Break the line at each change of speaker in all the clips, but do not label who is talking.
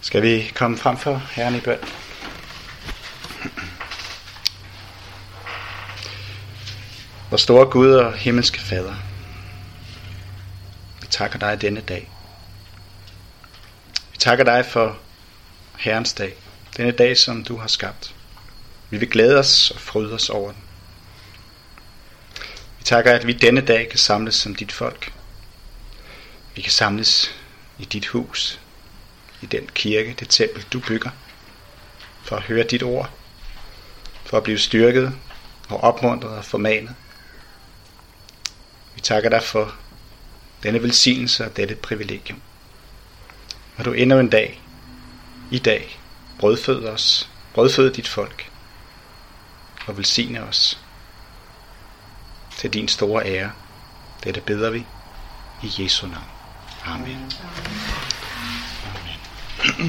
Skal vi komme frem for Herren i bøn? Vor store Gud og himmelske Fader, vi takker dig denne dag. Vi takker dig for Herrens dag, denne dag, som du har skabt. Vi vil glæde os og fryde os over den. Vi takker, at vi denne dag kan samles som dit folk. Vi kan samles i dit hus, i den kirke, det tempel, du bygger, for at høre dit ord, for at blive styrket og opmuntret og formanet. Vi takker dig for denne velsignelse og dette privilegium. Og du endnu en dag, i dag, brødfød dit folk, og velsigne os til din store ære. Dette beder vi i Jesu navn. Amen. Amen.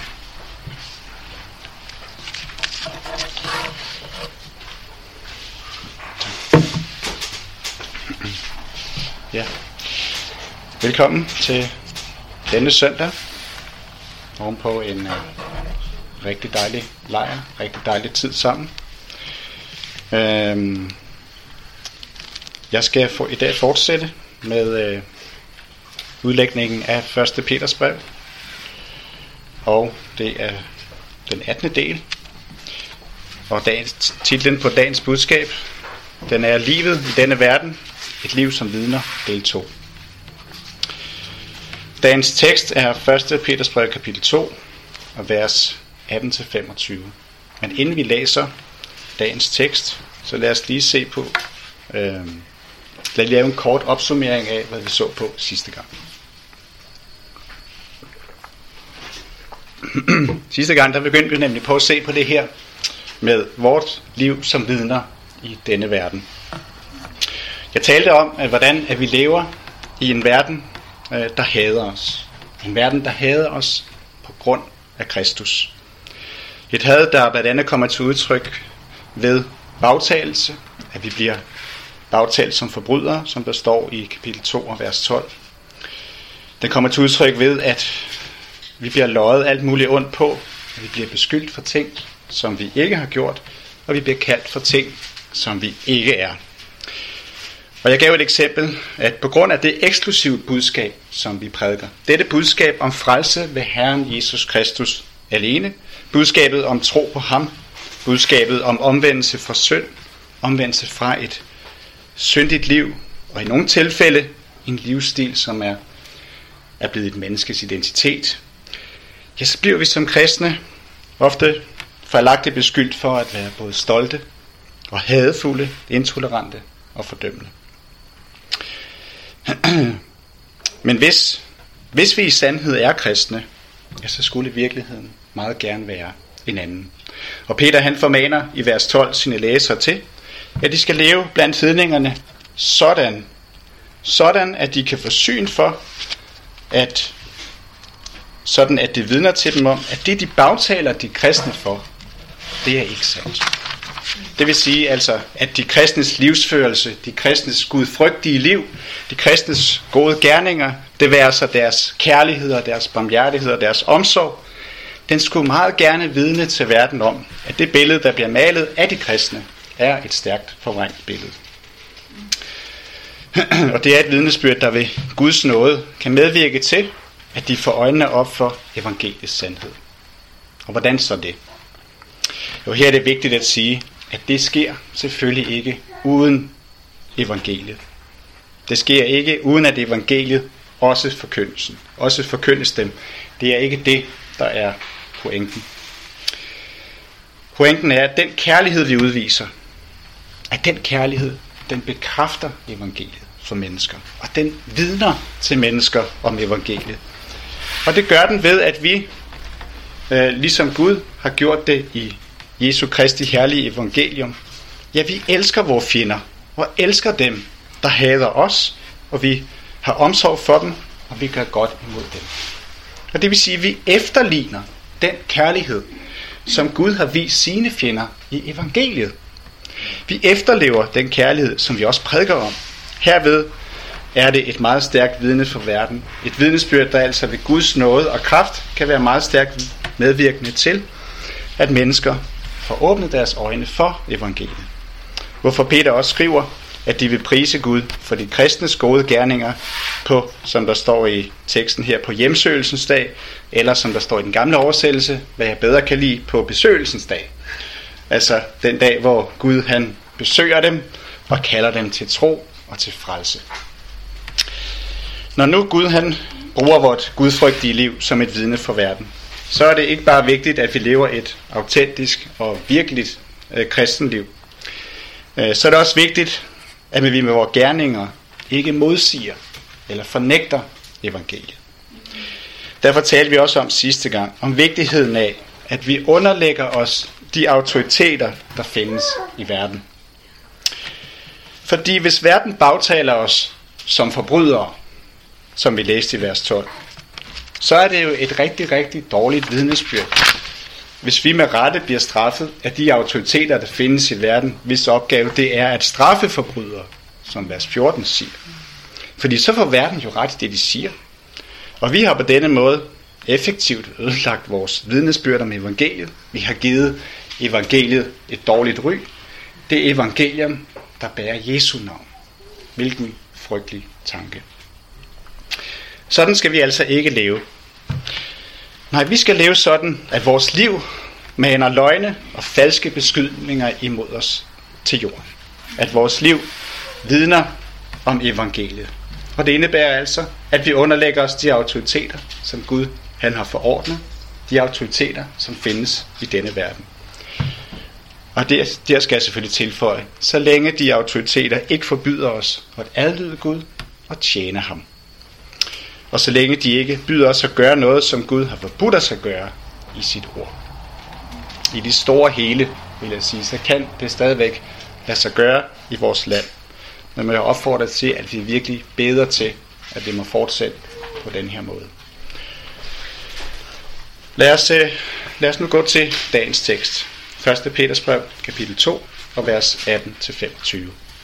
Ja. Velkommen til denne søndag ovenpå en rigtig dejlig lejr, rigtig dejlig tid sammen. Jeg skal i dag fortsætte med udlægningen af 1. Peters brev, og det er den 18. del, og titlen på dagens budskab, den er Livet i denne verden, et liv som vidner, del 2. Dagens tekst er 1. Peters brev kapitel 2 og vers 18-25. Men inden vi læser dagens tekst, så lad os lige se på, lad os lave en kort opsummering af, hvad vi så på sidste gang. Sidste gang, der begyndte vi nemlig på at se på det her med vort liv som vidner i denne verden. Jeg talte om, hvordan vi lever i en verden, der hader os. En verden, der hader os på grund af Kristus. Et had, der blandt andet kommer til udtryk ved bagtalelse, at vi bliver bagtalt som forbrydere, som der står i kapitel 2 og vers 12. Den kommer til udtryk ved, at vi bliver løjet alt muligt ondt på, at vi bliver beskyldt for ting, som vi ikke har gjort, og vi bliver kaldt for ting, som vi ikke er. Og jeg gav et eksempel, at på grund af det eksklusive budskab, som vi prædiker, dette budskab om frelse ved Herren Jesus Kristus alene, budskabet om tro på ham, budskabet om omvendelse fra synd, omvendelse fra et syndigt liv, og i nogle tilfælde en livsstil, som er blevet et menneskes identitet, ja, så bliver vi som kristne ofte fejlagtigt beskyldt for at være både stolte og hadefulde, intolerante og fordømmende. Men hvis vi i sandhed er kristne, ja, så skulle virkeligheden meget gerne være en anden. Og Peter, han formaner i vers 12 sine læsere til, at de skal leve blandt hedningerne sådan at de kan få syn for, at det vidner til dem om, at det de bagtaler de kristne for, det er ikke sandt. Det vil sige altså, at de kristnes livsførelse, de kristnes gudfrygtige liv, de kristnes gode gerninger, det være så deres kærlighed og deres barmhjertighed og deres omsorg, den skulle meget gerne vidne til verden om, at det billede, der bliver malet af de kristne, er et stærkt forvrængt billede. Og det er et vidnesbyrd, der ved Guds nåde kan medvirke til, at de får øjnene op for evangeliets sandhed. Og hvordan så det? Jo, her er det vigtigt at sige, at det sker selvfølgelig ikke uden evangeliet. Det sker ikke uden at evangeliet også forkyndes dem. Det er ikke det, der er pointen. Pointen er, at den kærlighed, vi udviser, at den kærlighed, den bekræfter evangeliet for mennesker. Og den vidner til mennesker om evangeliet. Og det gør den ved, at vi, ligesom Gud har gjort det i Jesu Kristi herlige evangelium, ja, vi elsker vores fjender, og elsker dem, der hader os, og vi har omsorg for dem, og vi gør godt imod dem. Og det vil sige, at vi efterligner den kærlighed, som Gud har vist sine fjender i evangeliet. Vi efterlever den kærlighed, som vi også prædiker om. Herved er det et meget stærkt vidne for verden. Et vidnesbyrd, der altså ved Guds nåde og kraft kan være meget stærkt medvirkende til, at mennesker får åbnet deres øjne for evangeliet. Hvorfor Peter også skriver, at de vil prise Gud for de kristnes gode gerninger på, som der står i teksten her, på hjemsøgelsens dag, eller som der står i den gamle oversættelse, hvad jeg bedre kan lide, på besøgelsens dag. Altså den dag, hvor Gud han besøger dem og kalder dem til tro og til frelse. Når nu Gud han bruger vort gudfrygtige liv som et vidne for verden, så er det ikke bare vigtigt, at vi lever et autentisk og virkeligt kristenliv. Så er det også vigtigt, at vi med vores gerninger ikke modsiger eller fornægter evangeliet. Derfor talte vi også om sidste gang, om vigtigheden af, at vi underlægger os de autoriteter, der findes i verden. Fordi hvis verden bagtaler os som forbrydere, som vi læste i vers 12, så er det jo et rigtig, rigtig dårligt vidnesbyrd, hvis vi med rette bliver straffet af de autoriteter, der findes i verden, hvis opgave det er at straffe forbrydere, som vers 14 siger. Fordi så får verden jo ret i det, de siger. Og vi har på denne måde effektivt ødelagt vores vidnesbyrd om evangeliet. Vi har givet evangeliet et dårligt ry. Det er evangelium, der bærer Jesu navn. Hvilken frygtelig tanke. Sådan skal vi altså ikke leve. Nej, vi skal leve sådan, at vores liv maner løgne og falske beskyldninger imod os til jorden. At vores liv vidner om evangeliet. Og det indebærer altså, at vi underlægger os de autoriteter, som Gud han har forordnet. De autoriteter, som findes i denne verden. Og der skal jeg selvfølgelig tilføje, så længe de autoriteter ikke forbyder os at adlyde Gud og tjene ham. Og så længe de ikke byder os at gøre noget, som Gud har forbudt os at gøre i sit ord. I det store hele, vil jeg sige, så kan det stadigvæk lade sig gøre i vores land. Men jeg opfordrer til, at vi virkelig beder til, at det må fortsætte på den her måde. Lad os nu gå til dagens tekst. 1. Peters brev, kapitel 2, og vers 18-25.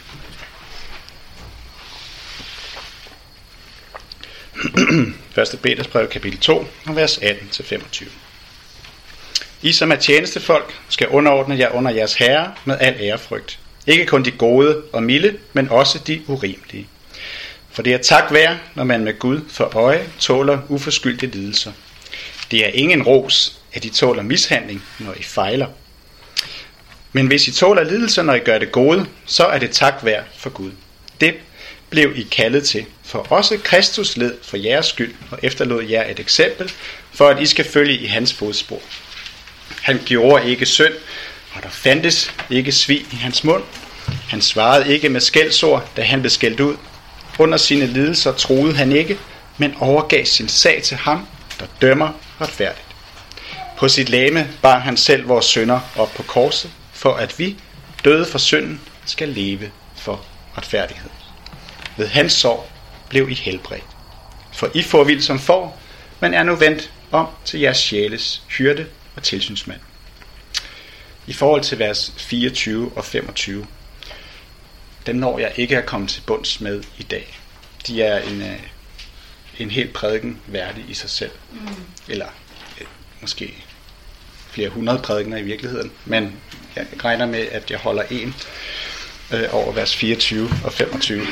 1. Peters brev, kapitel 2, og vers 18-25. I som er tjenestefolk skal underordne jer under jeres herre med al ærefrygt. Ikke kun de gode og milde, men også de urimelige. For det er tak værd, når man med Gud for øje tåler uforskyldte lidelser. Det er ingen ros, at I tåler mishandling, når I fejler. Men hvis I tåler lidelser, når I gør det gode, så er det tak værd for Gud. Det blev I kaldet til, for også Kristus led for jeres skyld og efterlod jer et eksempel, for at I skal følge i hans fodspor. Han gjorde ikke synd, og der fandtes ikke svig i hans mund. Han svarede ikke med skældsord, da han blev skældt ud. Under sine lidelser troede han ikke, men overgav sin sag til ham, der dømmer retfærdigt. På sit legeme bar han selv vores synder op på korset, for at vi, døde for synden, skal leve for retfærdighed. Ved hans sorg blev I helbredt. For I får vildt som får, men er nu vendt om til jeres sjæles hyrde og tilsynsmand. I forhold til vers 24 og 25, dem når jeg ikke at komme til bunds med i dag. De er en helt prædiken værdig i sig selv. Eller måske flere hundrede prædikener i virkeligheden. Men jeg regner med, at jeg holder en over vers 24 og 25.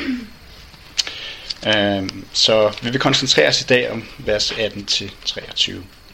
Så vi vil koncentrere os i dag om vers 18-23.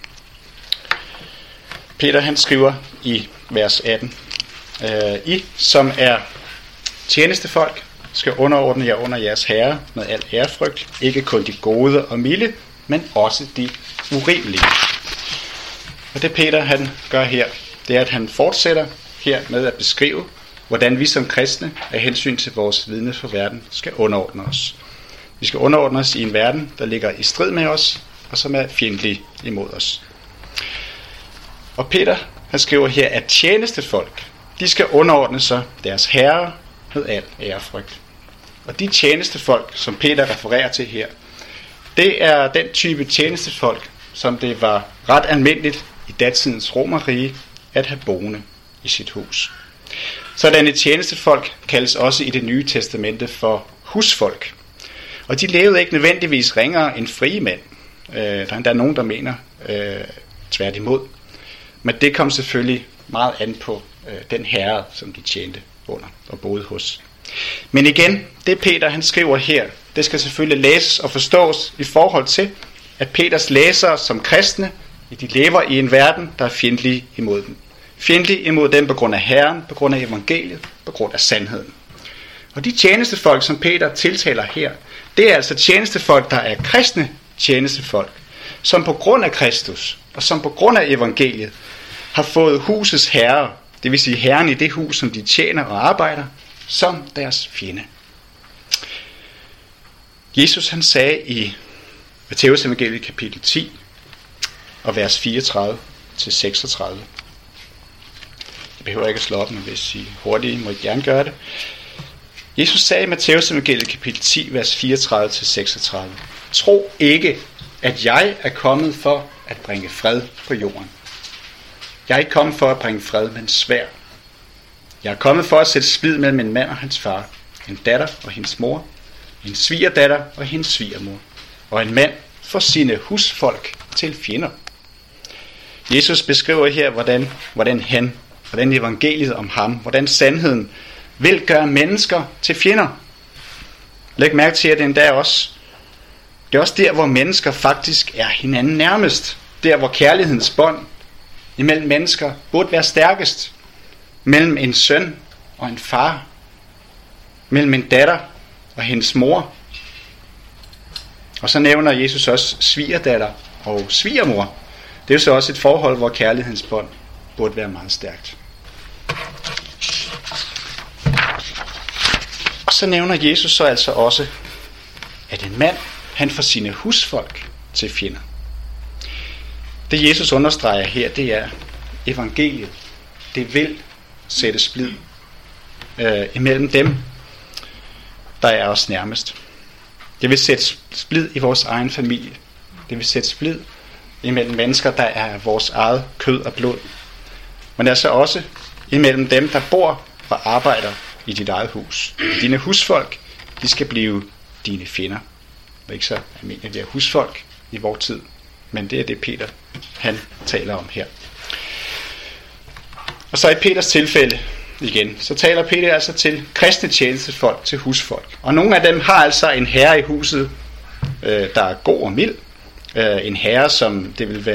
Peter han skriver i vers 18, I som er tjenestefolk skal underordne jer under jeres herre med al ærefrygt, ikke kun de gode og milde, men også de urimelige. Og det Peter han gør her, det er at han fortsætter her med at beskrive, hvordan vi som kristne af hensyn til vores vidne for verden skal underordne os. Vi skal underordne os i en verden, der ligger i strid med os, og som er fjendtlig imod os. Og Peter han skriver her, at tjenestefolk, de skal underordne sig deres herre med al ærefrygt. Og de tjenestefolk, som Peter refererer til her, det er den type tjenestefolk, som det var ret almindeligt i datidens Romerrige at have boende i sit hus. Sådanne tjenestefolk kaldes også i Det Nye Testamente for husfolk. Og de levede ikke nødvendigvis ringere end frie mænd. Der er endda nogen, der mener tværtimod. Men det kom selvfølgelig meget an på den herre, som de tjente under og boede hos. Men igen, det Peter han skriver her, det skal selvfølgelig læses og forstås i forhold til, at Peters læsere som kristne, de lever i en verden, der er fjendtlig imod dem. Fjendtlig imod dem på grund af Herren, på grund af evangeliet, på grund af sandheden. Og de tjenestefolk, som Peter tiltaler her, det er altså tjenestefolk, der er kristne tjenestefolk, som på grund af Kristus og som på grund af evangeliet har fået husets herre, det vil sige herren i det hus, som de tjener og arbejder, som deres fjende. Jesus han sagde i Matteus evangeliet kapitel 10 og vers 34 til 36. Jeg behøver ikke at slå op, men hvis I hurtigt må I gerne gøre det. Jesus sagde i Matteus evangeliet kapitel 10 vers 34 til 36. Tro ikke, at jeg er kommet for at bringe fred på jorden. Jeg er ikke kommet for at bringe fred, men sværd. Jeg er kommet for at sætte splid mellem en mand og hans far, en datter og hendes mor, en svigerdatter og hendes svigermor, og en mand for sine husfolk til fjender. Jesus beskriver her, hvordan evangeliet om ham, hvordan sandheden vil gøre mennesker til fjender. Læg mærke til, at det er også der, hvor mennesker faktisk er hinanden nærmest. Der, hvor kærlighedens bånd imellem mennesker burde være stærkest. Mellem en søn og en far. Mellem en datter og hendes mor. Og så nævner Jesus også svigerdatter og svigermor. Det er jo så også et forhold, hvor kærlighedens bånd burde være meget stærkt. Og så nævner Jesus så altså også, at en mand, han får sine husfolk til fjender. Det Jesus understreger her, det er evangeliet. Det vil sætte splid imellem dem, der er os nærmest. Det vil sætte splid i vores egen familie. Det vil sætte splid imellem mennesker, der er vores eget kød og blod. Men altså også imellem dem, der bor og arbejder i dit eget hus. Dine husfolk, de skal blive dine fjender. Det er ikke så almindeligt, det er husfolk i vores tid. Men det er det, Peter han taler om her. Og så i Peters tilfælde igen, så taler Peter altså til kristne tjenestefolk, til husfolk. Og nogle af dem har altså en herre i huset, der er god og mild. En herre, som det vil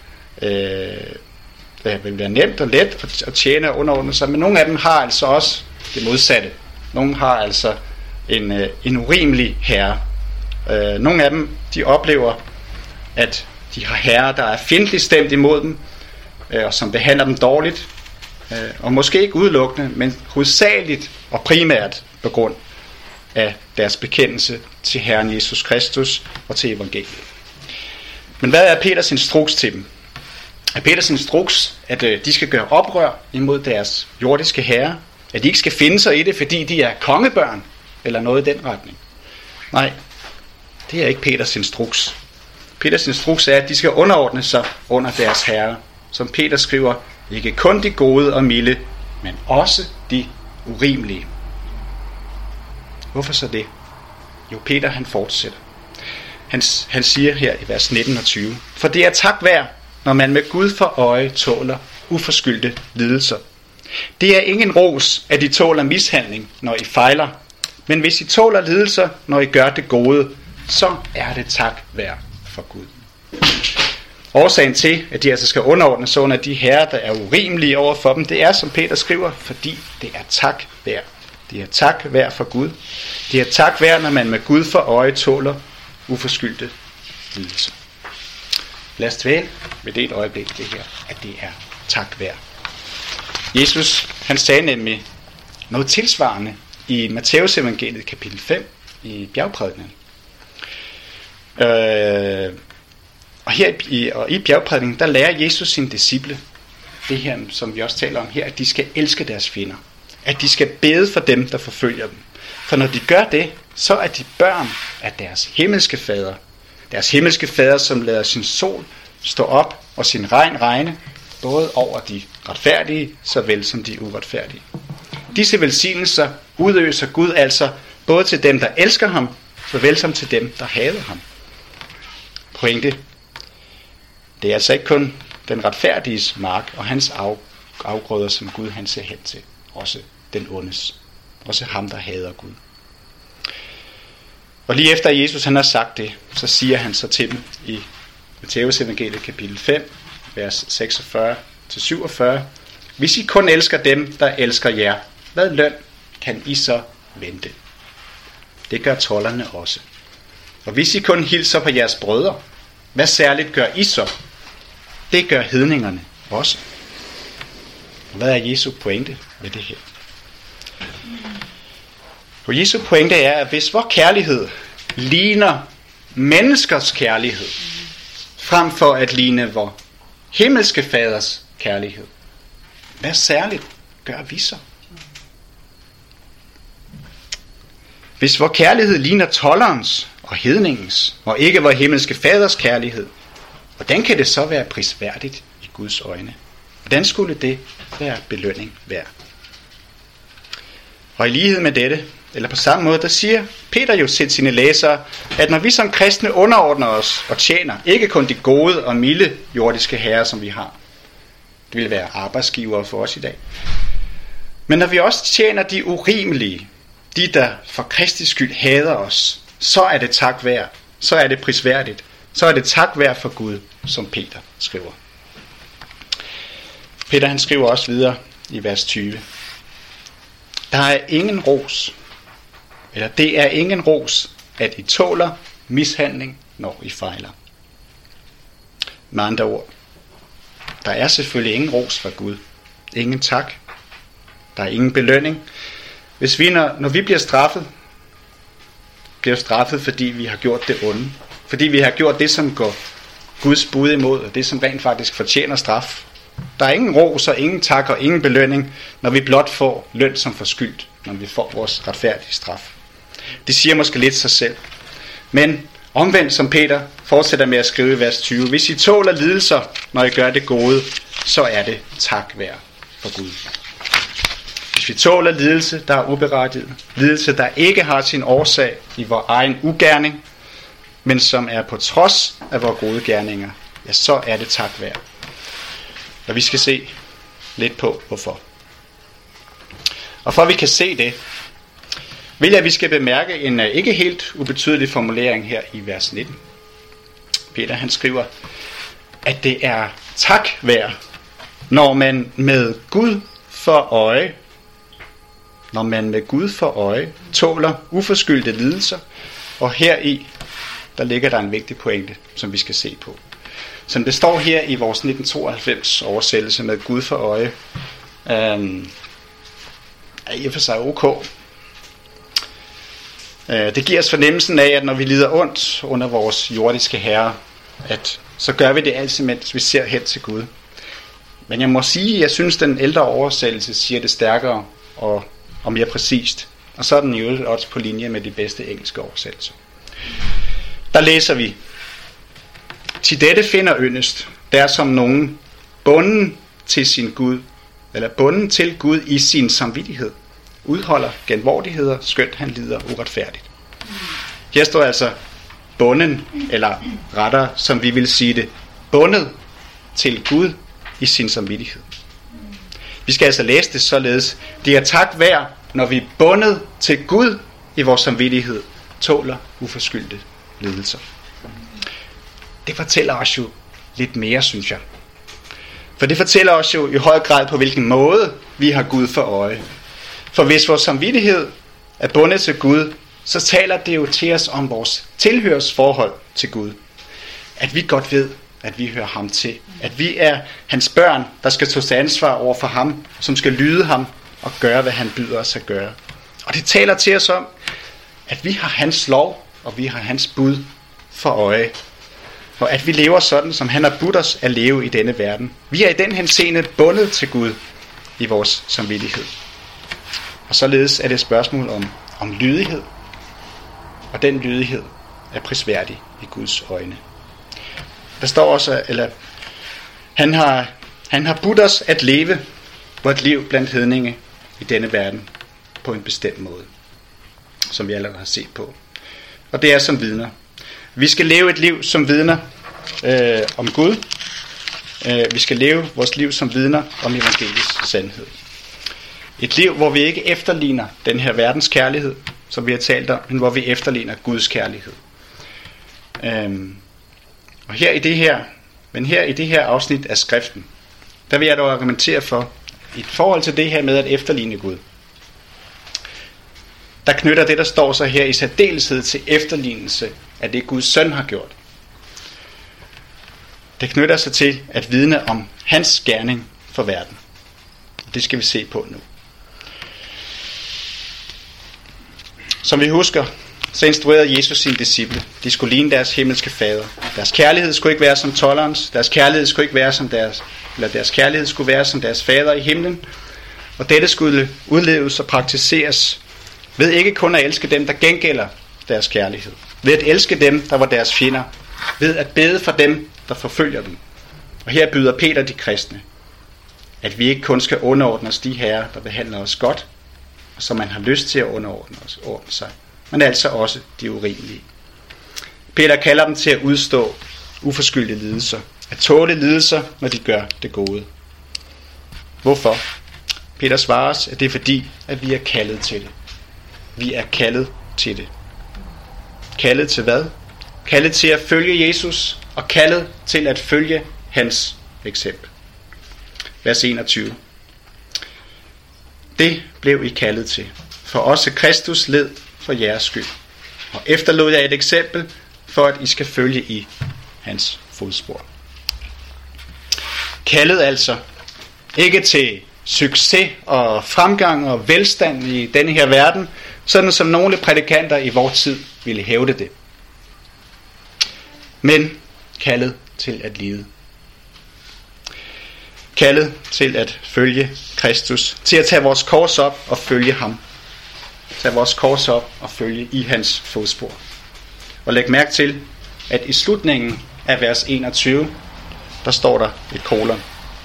være nemt og let at tjene og underordne sig. Men nogle af dem har altså også det modsatte. Nogle har altså en urimelig herre. Nogle af dem, de oplever, at de har herrer, der er fjendtligt stemt imod dem, og som behandler dem dårligt. Og måske ikke udelukkende, men hovedsageligt og primært på grund af deres bekendelse til Herren Jesus Kristus og til evangeliet. Men hvad er Peters instruks til dem? Er Peters instruks, at de skal gøre oprør imod deres jordiske herre? At de ikke skal finde sig i det, fordi de er kongebørn? Eller noget i den retning? Nej, det er ikke Peters instruks. Peters instruks er, at de skal underordne sig under deres herre. Som Peter skriver, ikke kun de gode og milde, men også de urimelige. Hvorfor så det? Jo, Peter han fortsætter. Han siger her i vers 19 og 20. For det er tak værd, når man med Gud for øje tåler uforskyldte lidelser. Det er ingen ros, at I tåler mishandling, når I fejler. Men hvis I tåler lidelser, når I gør det gode, så er det tak værd for Gud. Årsagen til, at de altså skal underordne sig under de herrer, der er urimelige over for dem, det er, som Peter skriver, fordi det er tak værd. Det er tak værd for Gud. Det er tak værd, når man med Gud for øje tåler uforskyldte lidelser. Lad os dvæle ved det et øjeblik, det her, at det er tak værd. Jesus, han sagde nemlig noget tilsvarende i Matteus evangeliet kapitel 5 i bjergprædikenen. Og her i bjergprædikenen, der lærer Jesus sine disciple det her, som vi også taler om her, at de skal elske deres fjender. At de skal bede for dem, der forfølger dem. For når de gør det, så er de børn af deres himmelske fader. Deres himmelske fader, som lader sin sol stå op og sin regn regne, både over de retfærdige, såvel som de uretfærdige. Disse velsignelser udøser Gud altså både til dem, der elsker ham, såvel som til dem, der hadede ham. Pointe. Det er altså ikke kun den retfærdiges mark og hans afgrøder, som Gud han ser hen til. Også den ondes. Også ham, der hader Gud. Og lige efter Jesus han har sagt det, så siger han så til dem i Matthæus evangeliet kapitel 5, vers 46-47. Hvis I kun elsker dem, der elsker jer, hvad løn kan I så vente? Det gør tolderne også. Og hvis I kun hilser på jeres brødre, hvad særligt gør I så? Det gør hedningerne også. Hvad er Jesu pointe med det her? Og Jesu pointe er, at hvis vor kærlighed ligner menneskers kærlighed, frem for at ligne vor himmelske faders kærlighed, hvad særligt gør vi så? Hvis vor kærlighed ligner tolderens og hedningens, og ikke vor himmelske faders kærlighed, hvordan kan det så være prisværdigt i Guds øjne? Hvordan skulle det være belønning værd? Og i lighed med dette, eller på samme måde, der siger Peter jo til sine læsere, at når vi som kristne underordner os og tjener, ikke kun de gode og milde jordiske herrer, som vi har, det vil være arbejdsgivere for os i dag, men når vi også tjener de urimelige, de der for Kristi skyld hader os, så er det tak værd, så er det prisværdigt, så er det tak værd for Gud, som Peter skriver. Peter han skriver også videre i vers 20. Der er ingen ros, eller det er ingen ros, at I tåler mishandling, når I fejler. Med andre ord, der er selvfølgelig ingen ros fra Gud. Ingen tak. Der er ingen belønning. Hvis vi, når vi bliver straffet, fordi vi har gjort det onde. Fordi vi har gjort det, som går Guds bud imod, og det, som rent faktisk fortjener straf. Der er ingen ros og ingen tak og ingen belønning, når vi blot får løn som forskyldt, når vi får vores retfærdige straf. Det siger måske lidt sig selv. Men omvendt, som Peter fortsætter med at skrive i vers 20, hvis I tåler lidelser, når I gør det gode, så er det tak værd for Gud. Hvis vi tåler lidelse, der er uberettiget, lidelse, der ikke har sin årsag i vores egen ugerning, men som er på trods af vores gode gerninger, ja, så er det tak værd. Og vi skal se lidt på, hvorfor. Og for at vi kan se det, vil jeg, at vi skal bemærke en ikke helt ubetydelig formulering her i vers 19. Peter han skriver, at det er tak værd, når man med Gud for øje, tåler uforskyldte lidelser, og heri, der ligger der en vigtig pointe, som vi skal se på. Som det står her i vores 1992 oversættelse med Gud for øje, er i og for sig ok. Det giver os fornemmelsen af, at når vi lider ondt under vores jordiske herre, at så gør vi det altid, mens vi ser hen til Gud. Men jeg må sige, at jeg synes, den ældre oversættelse siger det stærkere og mere præcist. Og så er den jo også på linje med de bedste engelske oversættelser. Der læser vi: til dette finder yndest, der som nogen bunden til sin Gud, eller bunden til Gud i sin samvittighed, udholder genvordigheder, skønt han lider uretfærdigt. Her står altså bunden, eller rettere, som vi vil sige det, bundet til Gud i sin samvittighed. Vi skal altså læse det således: det er tak værd, når vi er bundet til Gud i vores samvittighed, tåler uforskyldte lidelser. Det fortæller os jo lidt mere, synes jeg. For det fortæller os jo i høj grad på, hvilken måde vi har Gud for øje. For hvis vores samvittighed er bundet til Gud, så taler det jo til os om vores tilhørsforhold til Gud. At vi godt ved, at vi hører ham til. At vi er hans børn, der skal stå til ansvar over for ham, som skal lyde ham og gøre, hvad han byder os at gøre. Og det taler til os om, at vi har hans lov, og vi har hans bud for øje. Og at vi lever sådan, som han har budt os at leve i denne verden. Vi er i den henseende bundet til Gud i vores samvittighed. Og således er det et spørgsmål om lydighed. Og den lydighed er prisværdig i Guds øjne. Der står også, eller han har budt os at leve vort liv blandt hedninge i denne verden på en bestemt måde, som vi allerede har set på. og det er som vidner. Vi skal leve et liv som vidner om Gud. Vi skal leve vores liv som vidner om evangeliets sandhed. Et liv, hvor vi ikke efterligner den her verdens kærlighed, som vi har talt om, men hvor vi efterligner Guds kærlighed. Og her i det her afsnit af skriften, der vil jeg dog argumentere for, i forhold til det her med at efterligne Gud, der knytter det, der står så her, i særdeleshed til efterlignelse af det, Guds søn har gjort. Det knytter sig til at vidne om hans gerning for verden. Det skal vi se på nu. Som vi husker, så instruerede Jesus sine disciple. De skulle ligne deres himmelske fader. Deres kærlighed skulle ikke være som tolderens. Deres kærlighed skulle ikke være som deres kærlighed skulle være som deres fader i himlen. Og dette skulle udleves og praktiseres ved ikke kun at elske dem, der gengælder deres kærlighed. Ved at elske dem, der var deres fjender. Ved at bede for dem, der forfølger dem. Og her byder Peter de kristne, at vi ikke kun skal underordne os de herrer, der behandler os godt, og som man har lyst til at ordne sig, men altså også de urimelige. Peter kalder dem til at udstå uforskyldte lidelser, at tåle lidelser, når de gør det gode. Hvorfor? Peter svarer os, at det er fordi, at vi er kaldet til det. Vi er kaldet til det. Kaldet til hvad? Kaldet til at følge Jesus, og kaldet til at følge hans eksempel. Vers 21. Det blev I kaldet til, for også Kristus led for jeres skyld, og efterlod jeg et eksempel, for at I skal følge i hans fodspor. Kaldet altså ikke til succes og fremgang og velstand i denne her verden, sådan som nogle prædikanter i vores tid ville hævde det. Men kaldet til at lide. Kaldet til at følge Kristus, til at tage vores kors op og følge ham. Tage vores kors op og følge i hans fodspor. Og læg mærke til, at i slutningen af vers 21, der står der et kolon.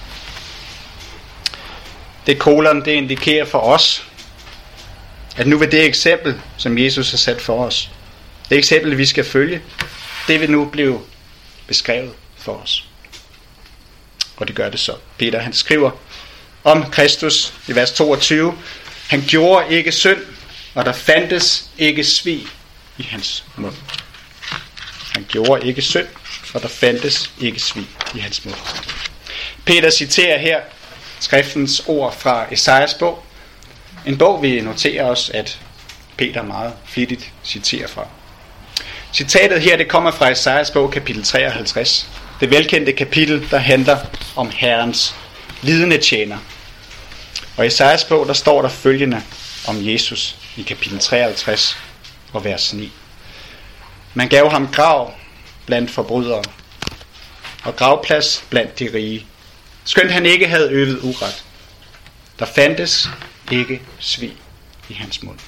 Det kolon, det indikerer for os, at nu vil det eksempel, som Jesus har sat for os, det eksempel, vi skal følge, det vil nu blive beskrevet for os. Og det gør det så. Peter, han skriver om Kristus i vers 22. Han gjorde ikke synd, og der fandtes ikke svig i hans mund. Han gjorde ikke synd, og der fandtes ikke svig i hans mund. Peter citerer her skriftens ord fra Esajas bog. En bog, vi noterer os, at Peter meget flittigt citerer fra. Citatet her, det kommer fra Esajas bog, kapitel 53. Det velkendte kapitel, der handler om Herrens lidende tjener. Og i Esajas bog, der står der følgende om Jesus i kapitel 53 og vers 9. Man gav ham grav blandt forbrydere og gravplads blandt de rige, skønt han ikke havde øvet uret. Der fandtes ikke svig i hans mund.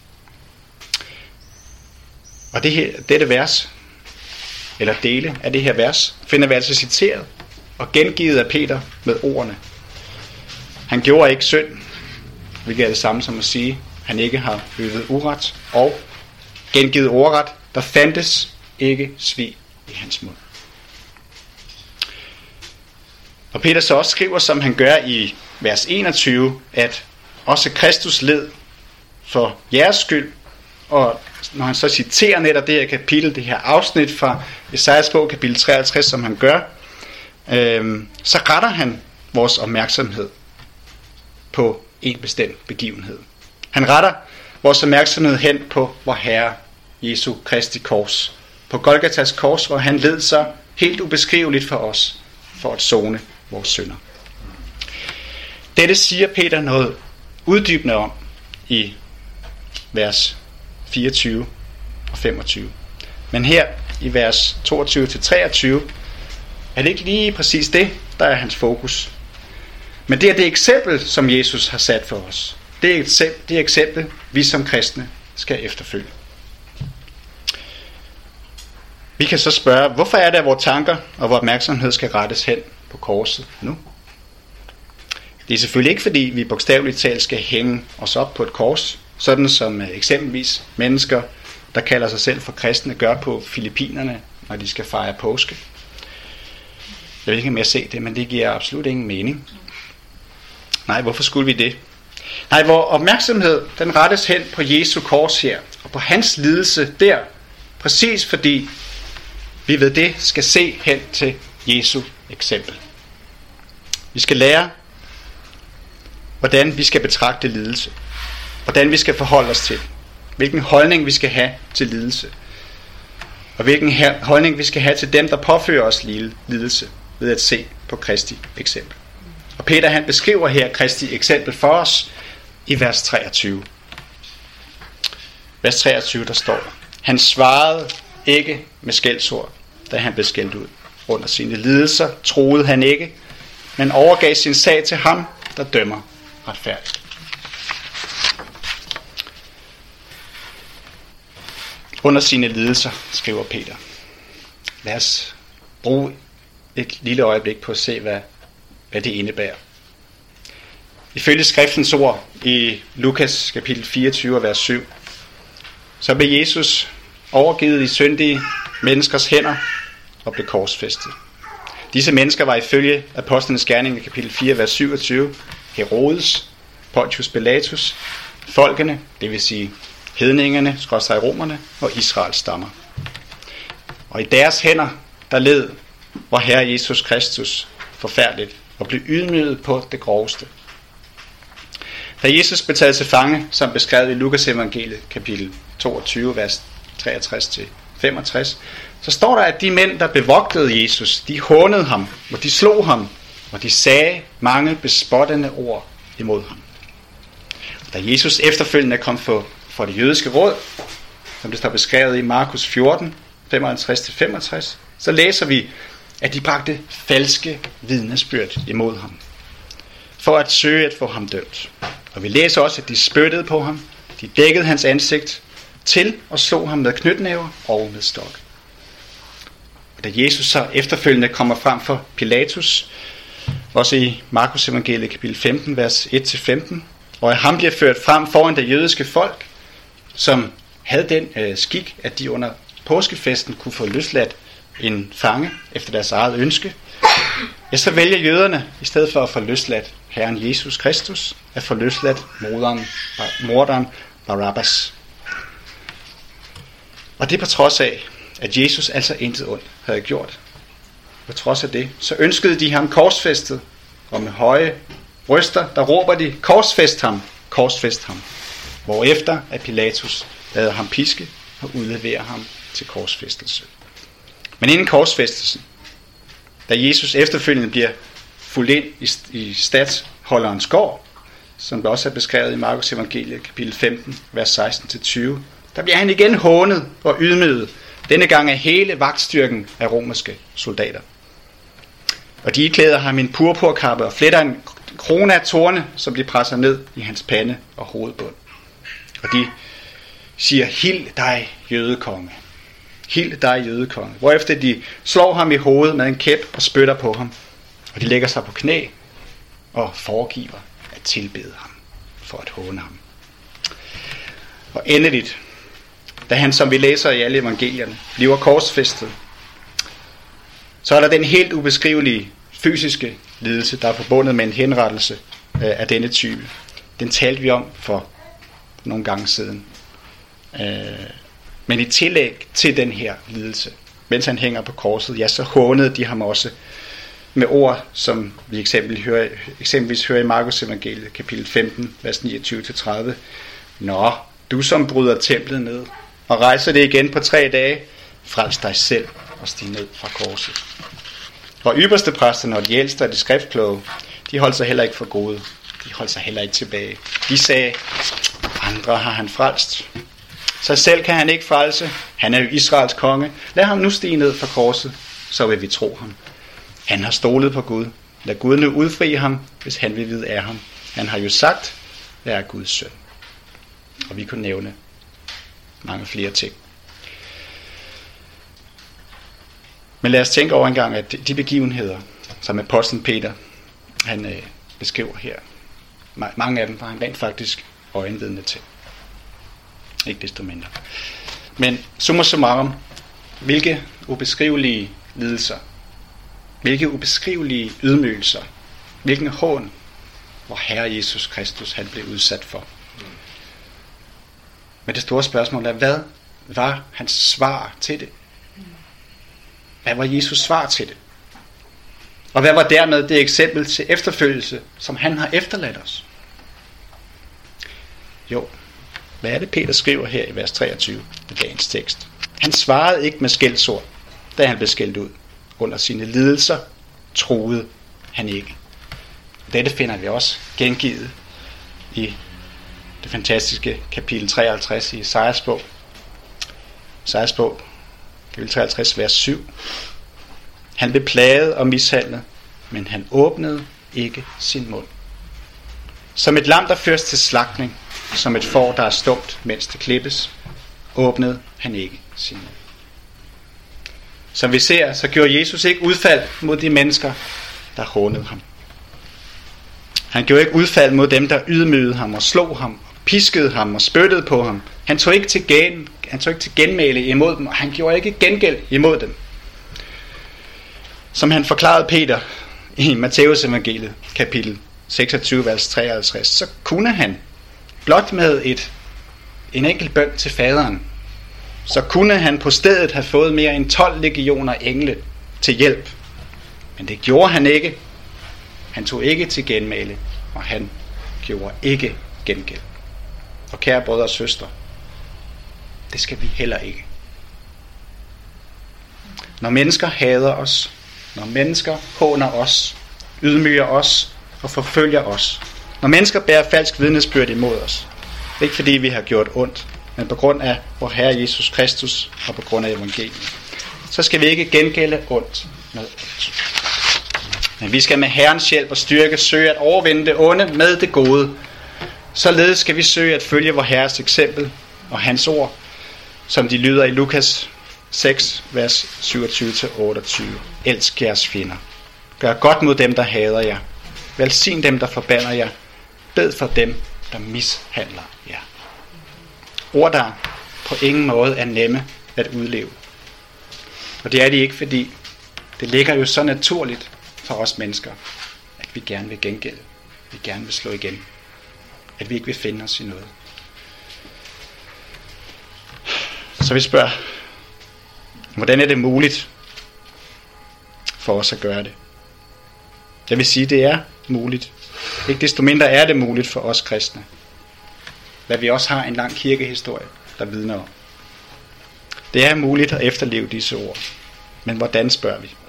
Og dette vers, eller dele af det her vers, finder vi altså citeret og gengivet af Peter med ordene. Han gjorde ikke synd, hvilket er det samme som at sige, han ikke har øvet uret, og gengivet ordret, der fandtes ikke svig i hans mund. Og Peter så også skriver, som han gør i vers 21, at også Kristus led for jeres skyld, og når han så citerer netop det her kapitel, det her afsnit fra Esajas bog, kapitel 53, som han gør, så retter han vores opmærksomhed på en bestemt begivenhed. Han retter vores opmærksomhed hen på vor Herre Jesu Kristi kors, på Golgatas kors, hvor han led så helt ubeskriveligt for os, for at sone vores synder. Dette siger Peter noget uddybende om i vers 24 og 25. Men her i vers 22-23 er det ikke lige præcis det, der er hans fokus. Men det er det eksempel, som Jesus har sat for os. Det er det eksempel, vi som kristne skal efterfølge. Vi kan så spørge, hvorfor er det, at vores tanker og vores opmærksomhed skal rettes hen på korset nu? Det er selvfølgelig ikke, fordi vi bogstaveligt talt skal hænge os op på et kors, sådan som eksempelvis mennesker der kalder sig selv for kristne, gør på Filippinerne, når de skal fejre påske. Jeg ved ikke, om jeg ser det, men det giver absolut ingen mening. Nej, hvorfor skulle vi det? Nej, hvor opmærksomhed, den rettes hen på Jesu kors her, og på hans lidelse der, præcis fordi vi ved det skal se hen til Jesu eksempel. Vi skal lære, hvordan vi skal betragte lidelse, hvordan vi skal forholde os til, hvilken holdning vi skal have til lidelse, og hvilken holdning vi skal have til dem, der påfører os lidelse, ved at se på Kristi eksempel. Og Peter han beskriver her Kristi eksempel for os i vers 23. Vers 23 der står: Han svarede ikke med skældsord, da han blev skældt ud. Under sine lidelser troede han ikke, men overgav sin sag til ham, der dømmer retfærdigt. Under sine lidelser, skriver Peter. Lad os bruge et lille øjeblik på at se, hvad det indebærer. Ifølge skriftens ord i Lukas kapitel 24, vers 7, så blev Jesus overgivet i syndige menneskers hænder og blev korsfæstet. Disse mennesker var ifølge apostlenes gerning i kapitel 4, vers 27, Herodes, Pontius Pilatus, folkene, det vil sige hedningerne, skråstreg romerne og Israels stammer. Og i deres hænder, der led vor Herre Jesus Kristus forfærdeligt og blev ydmyget på det groveste. Da Jesus blev taget til fange, som beskrevet i Lukas evangeliet kapitel 22, vers 63-65, så står der, at de mænd, der bevogtede Jesus, de hånede ham, og de slog ham, og de sagde mange bespottende ord imod ham. Da Jesus efterfølgende kom for det jødiske råd, som det står beskrevet i Markus 14, 55-65, så læser vi, at de bragte falske vidnesbyrd imod ham, for at søge at få ham dømt. Og vi læser også, at de spyttede på ham, de dækkede hans ansigt til og slog ham med knytnæver og med stok. Og da Jesus så efterfølgende kommer frem for Pilatus, også i Markus evangeliet kapitel 15, vers 1-15, og at han bliver ført frem foran det jødiske folk, som havde den skik, at de under påskefesten kunne få løsladt en fange efter deres eget ønske, ja, så vælger jøderne, i stedet for at få løsladt Herren Jesus Kristus, at få løsladt morderen Barabbas. Og det på trods af, at Jesus altså intet ondt havde gjort. På trods af det, så ønskede de ham korsfæstet, og med høje bryster, der råber de, korsfæst ham, korsfæst ham. Hvorefter at Pilatus lader ham piske og udleverer ham til korsfæstelse. Men inden korsfæstelsen, da Jesus efterfølgende bliver fuldt ind i stadsholderens gård, som også er beskrevet i Markus evangeliet kapitel 15, vers 16-20, der bliver han igen hånet og ydmyget, denne gang af hele vagtstyrken af romerske soldater. Og de iklæder ham en purpurkappe og fletter en krone af torne, som de presser ned i hans pande og hovedbund. Og de siger, hild dig, jødekonge. Hild dig, jødekonge. Hvorefter de slår ham i hovedet med en kæp og spytter på ham. Og de lægger sig på knæ og foregiver at tilbede ham for at håne ham. Og endeligt, da han, som vi læser i alle evangelierne, bliver korsfæstet, så er der den helt ubeskrivelige fysiske lidelse, der er forbundet med en henrettelse af denne type. Den talte vi om for nogle gange siden. Men i tillæg til den her lidelse, mens han hænger på korset, ja, så hånede de ham også med ord, som vi eksempelvis hører i Markus evangeliet, kapitel 15, vers 29-30. Nå, du som bryder templet ned og rejser det igen på 3 dage, frels dig selv og stig ned fra korset. Og ypperste præsterne og de ældste og de skriftkloge, de holdt sig heller ikke for gode. De holdt sig heller ikke tilbage. De sagde, andre har han frelst. Så selv kan han ikke frelse. Han er jo Israels konge. Lad ham nu stige ned fra korset, så vil vi tro ham. Han har stolet på Gud. Lad Gud nu udfri ham, hvis han vil vide af ham. Han har jo sagt, jeg er Guds søn. Og vi kunne nævne mange flere ting. Men lad os tænke over en gang, at de begivenheder, som apostlen Peter han beskriver her, mange af dem var han rent faktisk øjenvidne til. Ikke desto mindre. Men summa summarum, hvilke ubeskrivelige lidelser, hvilke ubeskrivelige ydmygelser, hvilken hån, hvor Herre Jesus Kristus han blev udsat for. Men det store spørgsmål er, hvad var hans svar til det? Hvad var Jesus svar til det? Og hvad var dermed det eksempel til efterfølgelse, som han har efterladt os? Jo, hvad er det Peter skriver her i vers 23 i dagens tekst? Han svarede ikke med skældsord, da han blev skældt ud. Under sine lidelser troede han ikke. Dette finder vi også gengivet i det fantastiske kapitel 53 i Esajas bog. Esajas bog, kapitel 53, vers 7. Han blev plaget og mishandlet, men han åbnede ikke sin mund. Som et lam, der føres til slagtning, som et får, der er stumt, mens det klippes, åbnede han ikke sin mund. Som vi ser, så gjorde Jesus ikke udfald mod de mennesker, der hånede ham. Han gjorde ikke udfald mod dem, der ydmygede ham og slog ham, piskede ham og spyttede på ham. Han tog ikke til genmæle imod dem, og han gjorde ikke gengæld imod dem. Som han forklarede Peter i Matthæus evangeliet, kapitel 26, vers 53, så kunne han, blot med en enkelt bøn til faderen, så kunne han på stedet have fået mere end 12 legioner engle til hjælp. Men det gjorde han ikke. Han tog ikke til genmæle, og han gjorde ikke gengæld. Og kære brødre og søstre, det skal vi heller ikke. Når mennesker hader os, når mennesker håner os, ydmyger os og forfølger os, når mennesker bærer falsk vidnesbyrd imod os, ikke fordi vi har gjort ondt, men på grund af vor Herre Jesus Kristus og på grund af evangeliet, så skal vi ikke gengælde ondt med ondt. Men vi skal med Herrens hjælp og styrke søge at overvinde det onde med det gode. Således skal vi søge at følge vor Herres eksempel og hans ord, som de lyder i Lukas 6, vers 27-28. Elsk jeres fjender. Gør godt mod dem, der hader jer. Velsign dem, der forbander jer. Bed for dem, der mishandler jer. Ord, der på ingen måde er nemme at udleve. Og det er de ikke, fordi det ligger jo så naturligt for os mennesker, at vi gerne vil gengælde. Vi gerne vil slå igen. At vi ikke vil finde os i noget. Så vi spørger, hvordan er det muligt for os at gøre det? Jeg vil sige, det er muligt. Ikke desto mindre er det muligt for os kristne. Hvad vi også har en lang kirkehistorie, der vidner om. Det er muligt at efterleve disse ord. Men hvordan, spørger vi?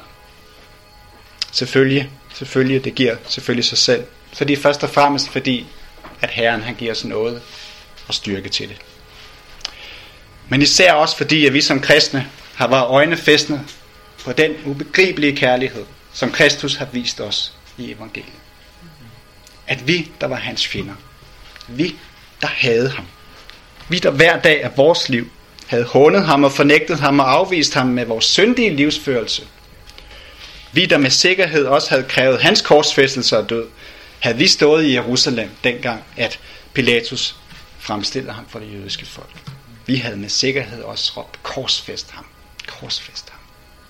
Selvfølgelig, det giver selvfølgelig sig selv. Så det er først og fremmest fordi, at Herren han giver os noget og styrke til det. Men især også fordi, at vi som kristne har vores øjne fæstnet på den ubegribelige kærlighed, som Kristus har vist os i evangeliet. At vi, der var hans fjender, vi, der havde ham, vi, der hver dag af vores liv havde hånet ham og fornægtet ham og afvist ham med vores syndige livsførelse, vi, der med sikkerhed også havde krævet hans korsfæstelse og død, havde vi stået i Jerusalem dengang, at Pilatus fremstillede ham for det jødiske folk. Vi havde med sikkerhed også råbt, korsfæst ham, korsfæst ham.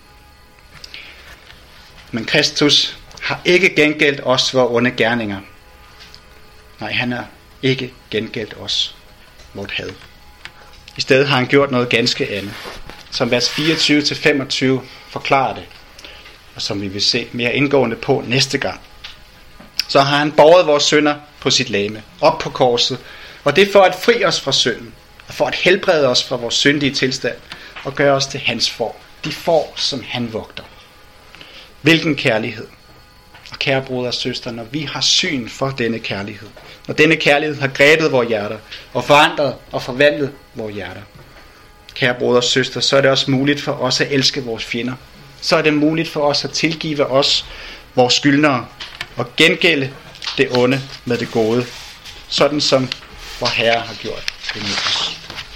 Men Kristus har ikke gengældt os vores onde gerninger. Nej, han har ikke gengældt os vort had. I stedet har han gjort noget ganske andet, som vers 24-25 forklarer det, og som vi vil se mere indgående på næste gang. Så har han båret vores synder på sit legeme, op på korset, og det er for at fri os fra synden, og for at helbrede os fra vores syndige tilstand, og gøre os til hans får, de får, som han vogter. Hvilken kærlighed! Og kære brødre og søstre, når vi har syn for denne kærlighed, når denne kærlighed har grebet vores hjerter, og forandret og forvandlet vores hjerter, kære brødre og søstre, så er det også muligt for os at elske vores fjender. Så er det muligt for os at tilgive os vores skyldnere, og gengælde det onde med det gode, sådan som vor Herre har gjort det med os.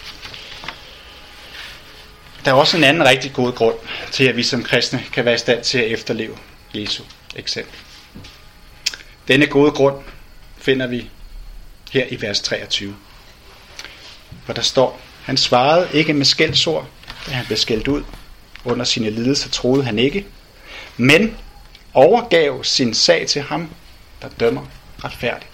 Der er også en anden rigtig god grund til, at vi som kristne kan være i stand til at efterleve Jesu eksempel. Denne gode grund finder vi her i vers 23, hvor der står, Han svarede ikke med skældsord, da han blev skældt ud. Under sine lidelser troede han ikke, men overgav sin sag til ham, der dømmer retfærdigt.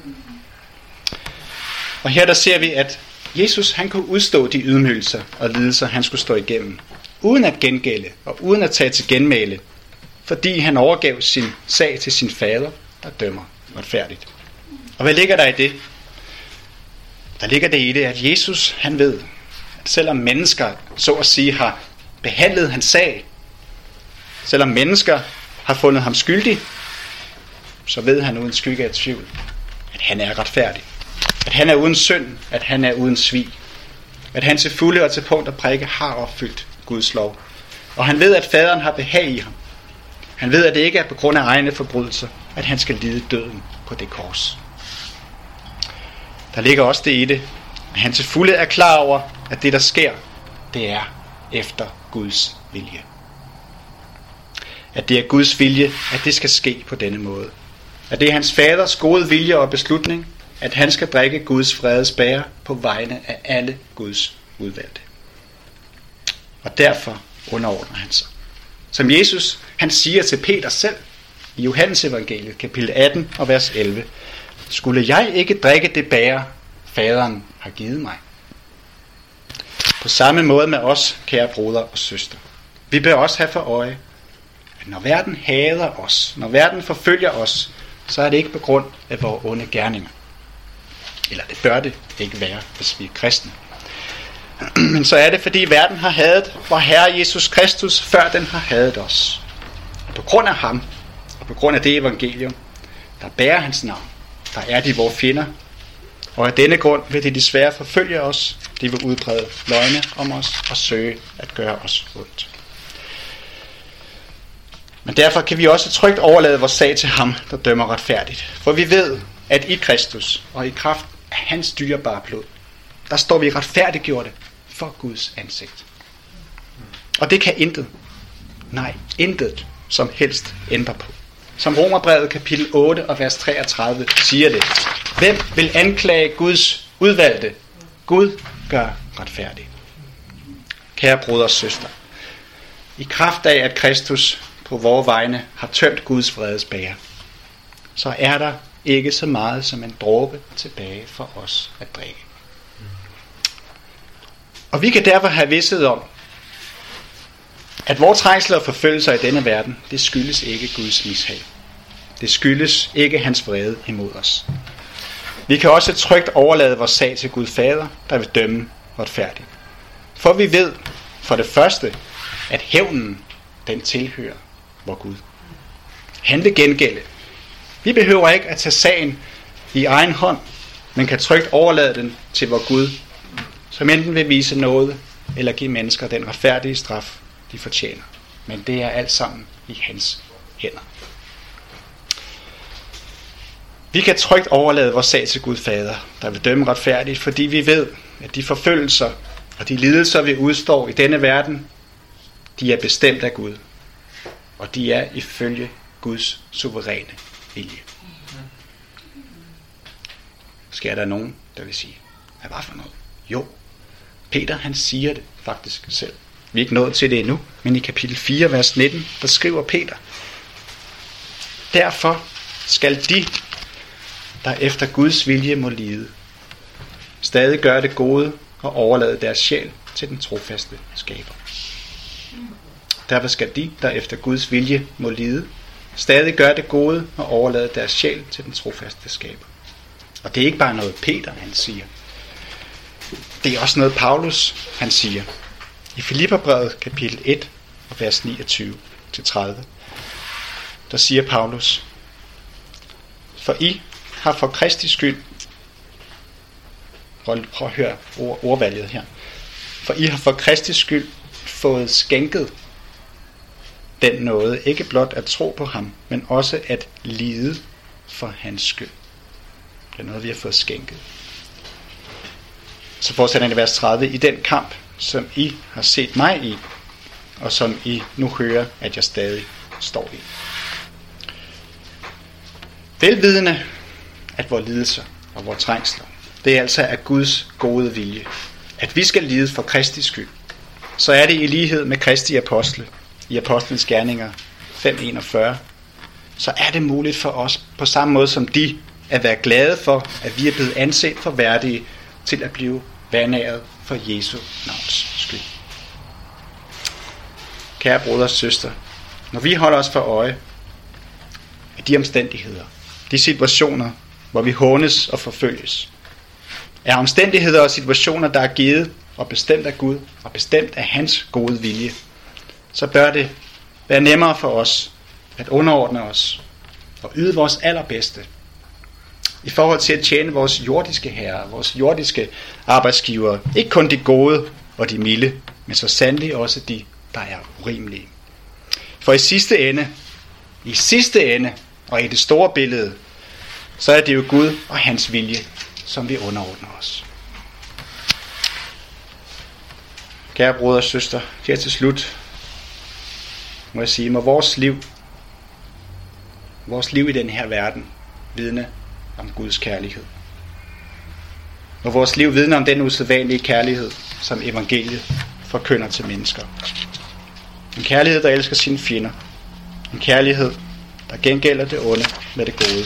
Og her der ser vi, at Jesus han kunne udstå de ydmygelser og lidelser, han skulle stå igennem, uden at gengælde og uden at tage til genmæle, fordi han overgav sin sag til sin fader, der dømmer retfærdigt. Og hvad ligger der i det? Der ligger det i det, at Jesus han ved, at selvom mennesker så at sige har behandlet hans sag, selvom mennesker har fundet ham skyldig, så ved han uden skygge af tvivl, at han er retfærdig. At han er uden synd, at han er uden svig. At han til fulde og til punkt og prikke har opfyldt Guds lov. Og han ved, at faderen har behag i ham. Han ved, at det ikke er på grund af egne forbrydelser, at han skal lide døden på det kors. Der ligger også det i det, at han til fulde er klar over, at det der sker, det er efter Guds vilje. At det er Guds vilje, at det skal ske på denne måde. At det er hans faders gode vilje og beslutning, at han skal drikke Guds fredes bæger på vegne af alle Guds udvalgte. Og derfor underordner han sig. Som Jesus, han siger til Peter selv i Johannes evangeliet, kapitel 18 og vers 11. Skulle jeg ikke drikke det bæger, faderen har givet mig? På samme måde med os, kære brødre og søstre. Vi bør også have for øje, at når verden hader os, når verden forfølger os, så er det ikke på grund af vores onde gerninger. Eller det bør det ikke være, hvis vi er kristne. Men så er det, fordi verden har hadet vor Herre Jesus Kristus, før den har hadet os. Og på grund af ham, og på grund af det evangelium, der bærer hans navn, der er de vores fjender. Og af denne grund vil de desværre forfølge os. De vil udbrede løgne om os og søge at gøre os ondt. Men derfor kan vi også trygt overlade vores sag til ham, der dømmer retfærdigt. For vi ved, at i Kristus og i kraft af hans dyrebare blod, der står vi retfærdiggjorte for Guds ansigt. Og det kan intet som helst ændre på. Som Romerbrevet kapitel 8 og vers 33 siger det. Hvem vil anklage Guds udvalgte? Gud gør retfærdig. Kære brødre og søstre, i kraft af at Kristus på vores vegne har tømt Guds vredes bæger, så er der ikke så meget som en dråbe tilbage for os at drikke. Og vi kan derfor have vished om, at vores trængsler og forfølgelser i denne verden, det skyldes ikke Guds mishag. Det skyldes ikke hans vrede imod os. Vi kan også trygt overlade vores sag til Gud Fader, der vil dømme retfærdigt. For vi ved for det første, at hævnen, den tilhører vor Gud. Han vil gengælde. Vi behøver ikke at tage sagen i egen hånd, men kan trygt overlade den til vor Gud, som enten vil vise noget, eller give mennesker den retfærdige straf, de fortjener. Men det er alt sammen i hans hænder. Vi kan trygt overlade vores sag til Gud Fader, der vil dømme retfærdigt, fordi vi ved, at de forfølgelser og de lidelser, vi udstår i denne verden, de er bestemt af Gud. Og de er ifølge Guds suveræne vilje. Skal der nogen, der vil sige, hvad var for noget? Jo, Peter han siger det faktisk selv. Vi er ikke nået til det endnu, men i kapitel 4, vers 19, der skriver Peter: derfor skal de, der efter Guds vilje må lide, stadig gøre det gode og overlade deres sjæl til den trofaste skaber. Derfor skal de, der efter Guds vilje må lide, stadig gøre det gode og overlade deres sjæl til den trofaste skaber. Og det er ikke bare noget Peter han siger. Det er også noget Paulus han siger. I Filipperbrevet kapitel 1 og vers 29-30, der siger Paulus: for I har for Kristi skyld, prøv at høre ordvalget her, for I har for Kristi skyld fået skænket den nåde, ikke blot at tro på ham, men også at lide for hans skyld. Det er noget, vi har fået skænket. Så fortsætter han i vers 30: i den kamp, som I har set mig i, og som I nu hører, at jeg stadig står i. Velvidende, at vores lidelser og vores trængsler, det er altså af Guds gode vilje. at vi skal lide for Kristi skyld, så er det i lighed med Kristi apostle i Apostlenes Gerninger 5:41, så er det muligt for os på samme måde som de at være glade for, at vi er blevet anset for værdige til at blive vandæret for Jesu navns skyld. Kære brødre og søster, når vi holder os for øje af de omstændigheder, de situationer, hvor vi hånes og forfølges, er omstændigheder og situationer, der er givet og bestemt af Gud og bestemt af hans gode vilje, så bør det være nemmere for os at underordne os og yde vores allerbedste i forhold til at tjene vores jordiske herrer, vores jordiske arbejdsgivere, ikke kun de gode og de milde, men så sandelig også de, der er urimelige. For i sidste ende og i det store billede, så er det jo Gud og hans vilje, som vi underordner os. Kære brødre og søster, her til slut må jeg sige, må vores liv i den her verden vidne om Guds kærlighed. Må vores liv vidne om den usædvanlige kærlighed, som evangeliet forkynder til mennesker. En kærlighed, der elsker sine fjender. En kærlighed, der gengælder det onde med det gode.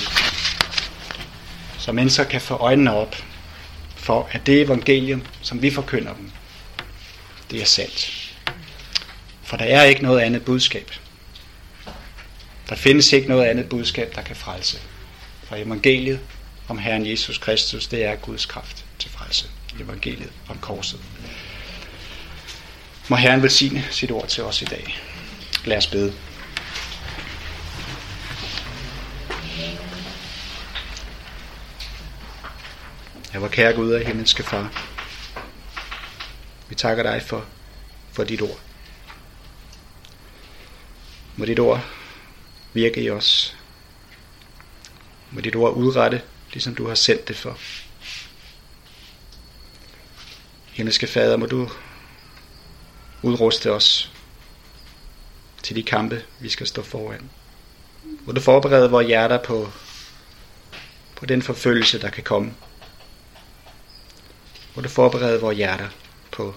Så mennesker kan få øjnene op for, at det evangelium, som vi forkynder dem, det er sandt. For der er ikke noget andet budskab. Der findes ikke noget andet budskab, der kan frelse. For evangeliet om Herren Jesus Kristus, det er Guds kraft til frelse. Evangeliet om korset. Må Herren velsigne sit ord til os i dag. Lad os bede. Ja, vor kære Gud og himmelske Far, vi takker dig for dit ord. Må dit ord virke i os. Må dit ord udrette, ligesom du har sendt det for. Himmelske Fader, må du udruste os til de kampe, vi skal stå foran. Må du forberede vores hjerter på den forfølgelse, der kan komme. Må du forberede vores hjerter på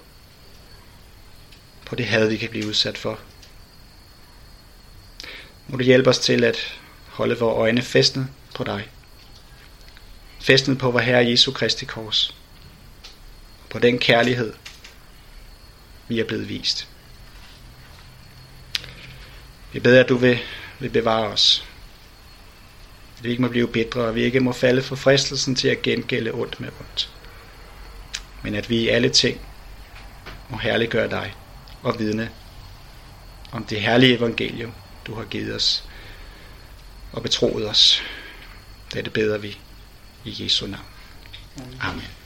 det had, vi kan blive udsat for. Må du hjælpe os til at holde vores øjne fæstnet på dig. Fæstnet på vor Herre Jesu Kristi kors. På den kærlighed, vi er blevet vist. Vi beder, at du vil bevare os. At vi ikke må blive bitre, og vi ikke må falde for fristelsen til at gengælde ondt med ondt. Men at vi i alle ting må herliggøre dig og vidne om det herlige evangelium, du har givet os og betroet os. Det beder vi i Jesu navn. Amen.